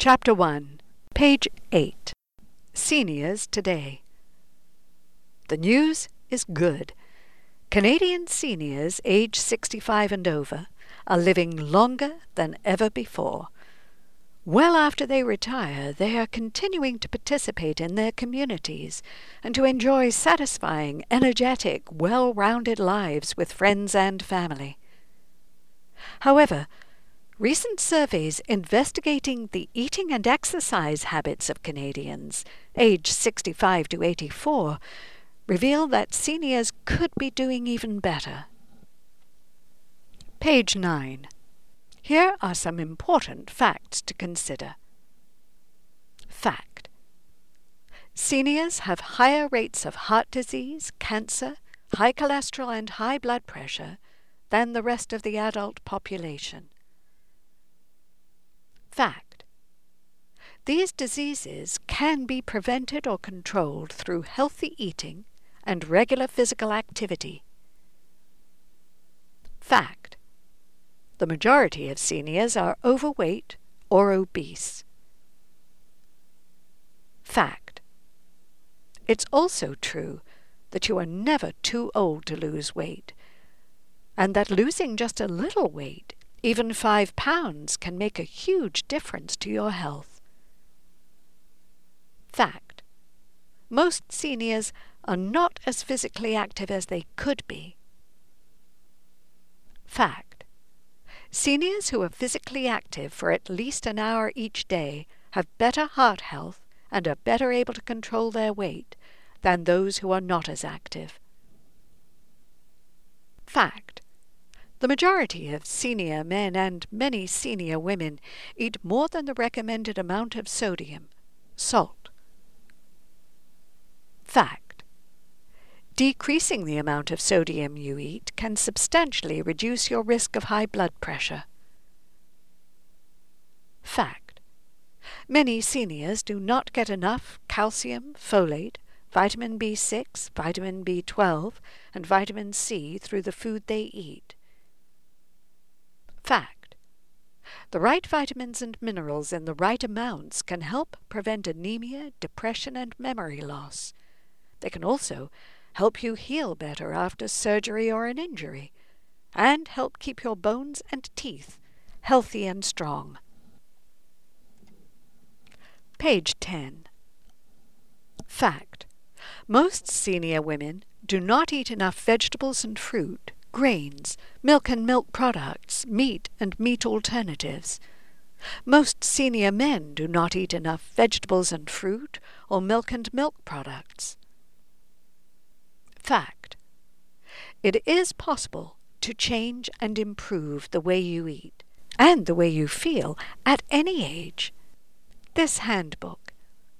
Chapter 1, page 8. Seniors Today. The news is good. Canadian seniors age 65 and over are living longer than ever before. Well after they retire, they are continuing to participate in their communities and to enjoy satisfying, energetic, well-rounded lives with friends and family. However, recent surveys investigating the eating and exercise habits of Canadians aged 65 to 84 reveal that seniors could be doing even better. Page 9. Here are some important facts to consider. Fact: seniors have higher rates of heart disease, cancer, high cholesterol and high blood pressure than the rest of the adult population. Fact: these diseases can be prevented or controlled through healthy eating and regular physical activity. Fact: the majority of seniors are overweight or obese. Fact: it's also true that you are never too old to lose weight, and that losing just a little weight, even 5 pounds, can make a huge difference to your health. Fact: most seniors are not as physically active as they could be. Fact: seniors who are physically active for at least an hour each day have better heart health and are better able to control their weight than those who are not as active. Fact: the majority of senior men and many senior women eat more than the recommended amount of sodium, salt. Fact: decreasing the amount of sodium you eat can substantially reduce your risk of high blood pressure. Fact: many seniors do not get enough calcium, folate, vitamin B6, vitamin B12, and vitamin C through the food they eat. Fact: the right vitamins and minerals in the right amounts can help prevent anemia, depression, and memory loss. They can also help you heal better after surgery or an injury, and help keep your bones and teeth healthy and strong. Page 10. Fact: most senior women do not eat enough vegetables and fruit, grains, milk and milk products, meat and meat alternatives. Most senior men do not eat enough vegetables and fruit or milk and milk products. Fact: it is possible to change and improve the way you eat and the way you feel at any age. This handbook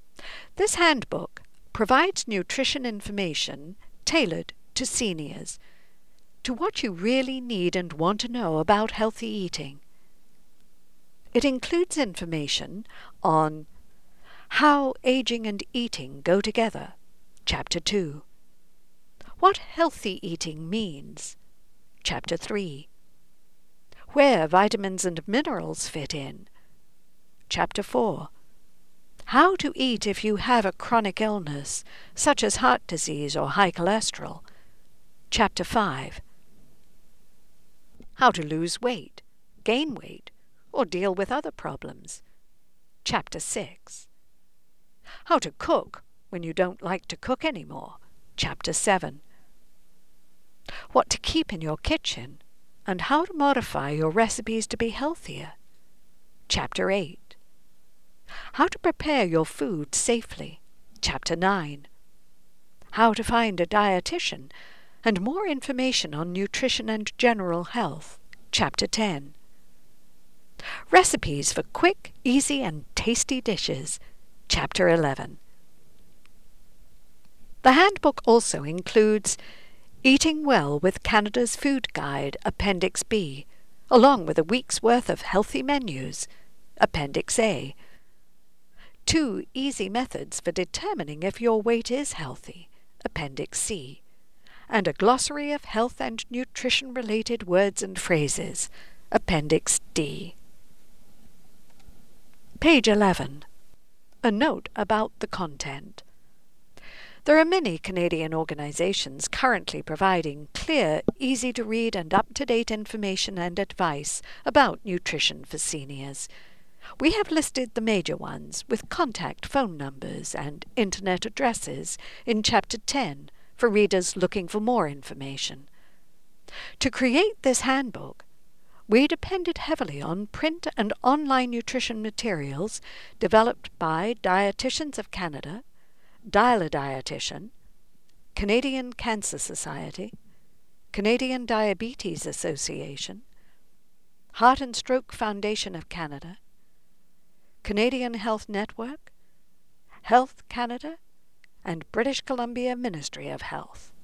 provides nutrition information tailored to seniors, to what you really need and want to know about healthy eating. It includes information on how aging and eating go together, Chapter 2. What healthy eating means, Chapter 3. Where vitamins and minerals fit in, Chapter 4. How to eat if you have a chronic illness, such as heart disease or high cholesterol, Chapter 5. How to lose weight, gain weight, or deal with other problems, Chapter 6. How to cook when you don't like to cook anymore, Chapter 7. What to keep in your kitchen, and how to modify your recipes to be healthier, Chapter 8. How to prepare your food safely, Chapter 9. How to find a dietitian, and more information on nutrition and general health, Chapter 10. Recipes for quick, easy, and tasty dishes, Chapter 11. The handbook also includes Eating Well with Canada's Food Guide, Appendix B, along with a week's worth of healthy menus, Appendix A. 2 easy methods for determining if your weight is healthy, Appendix C, and a glossary of health and nutrition-related words and phrases, Appendix D. Page 11. A note about the content. There are many Canadian organizations currently providing clear, easy-to-read and up-to-date information and advice about nutrition for seniors. We have listed the major ones with contact phone numbers and internet addresses in Chapter 10 for readers looking for more information. To create this handbook, we depended heavily on print and online nutrition materials developed by Dietitians of Canada, Dial a Dietitian, Canadian Cancer Society, Canadian Diabetes Association, Heart and Stroke Foundation of Canada, Canadian Health Network, Health Canada, and British Columbia Ministry of Health.